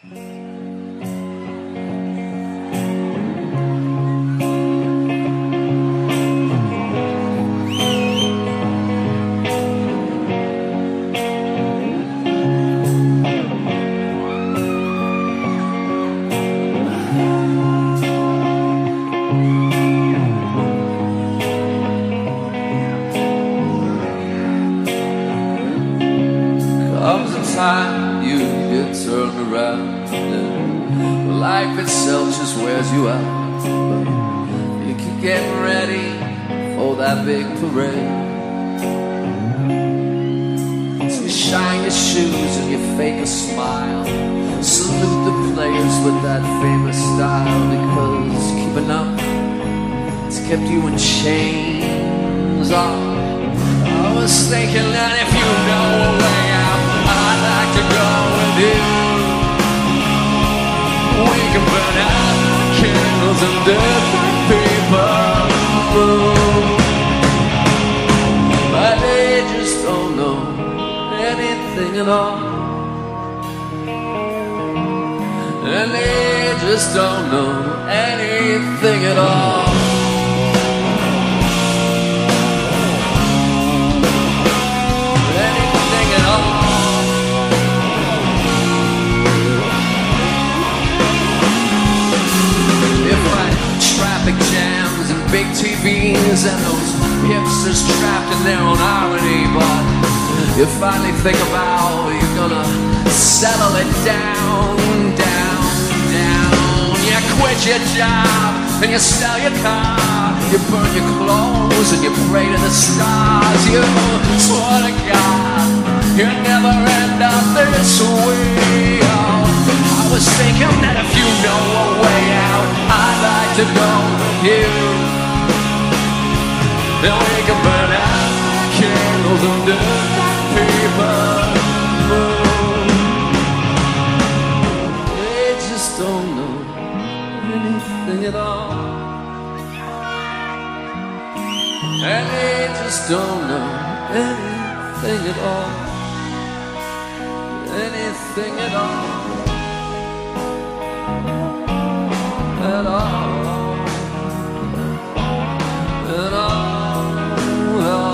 Comes a time you get turned around and life itself just wears you out. You keep getting ready for that big parade. So you shine your shoes and you fake a smile, salute the players with that famous style, because keeping up, it's kept you in chains. I was thinking that if you know a way out, I'd like to go with you. We can burn out candles and different people, but they just don't know anything at all, and they just don't know anything at all. Jams and big TVs and those hipsters trapped in their own irony, but you finally think about you're gonna settle it down, down, down. You quit your job and you sell your car, you burn your clothes and you pray to the stars. You swear to God you'll never end up this way. I was thinking that if you know a way out, I'd like to go with you. Then we can burn out candles under people. They just don't know anything at all, and they just don't know anything at all, anything at all. At all, at all.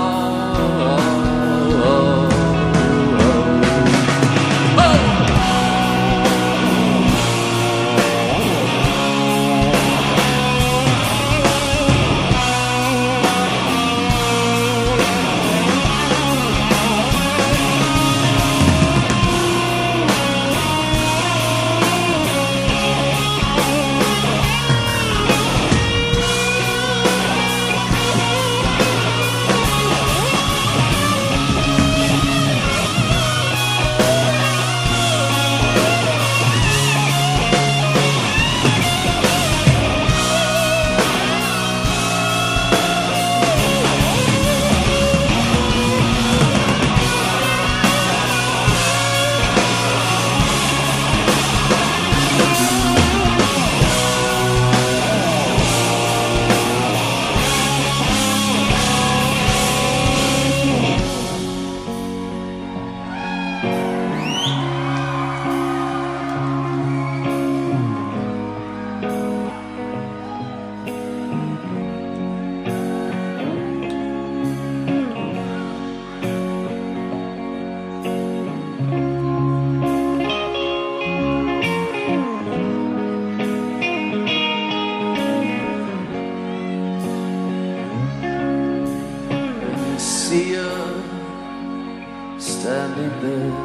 See her standing there.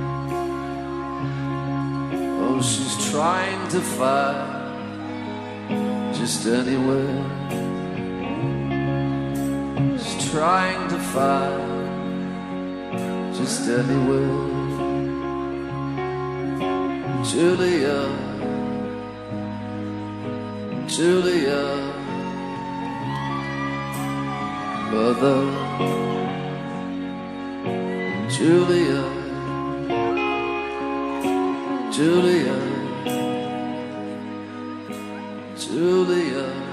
Oh, she's trying to find just anywhere. She's trying to find just anywhere. Julia, Julia, mother. Julia, Julia, Julia.